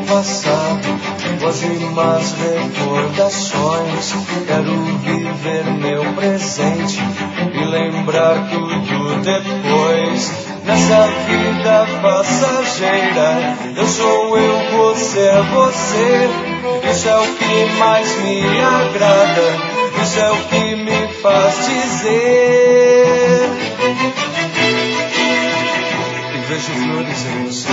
passado, boas e más recordações. Quero viver meu presente e lembrar tudo depois. Nessa vida passageira, eu sou eu, você é você. Isso é o que mais me agrada, isso é o que me faz dizer. E vejo flores em você.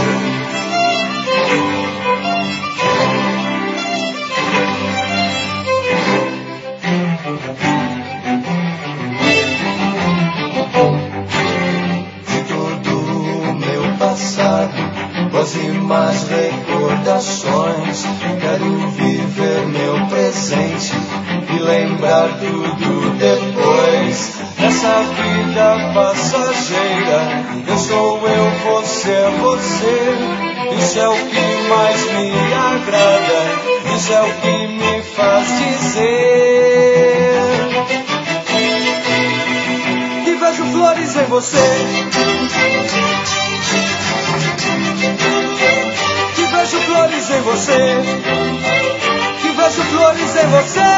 Boas e más recordações. Quero viver meu presente e lembrar tudo depois. Nessa vida passageira, eu sou eu, você é você. Isso é o que mais me agrada, isso é o que me faz dizer. E vejo flores em você. Que vejo flores em você, que vejo flores em você.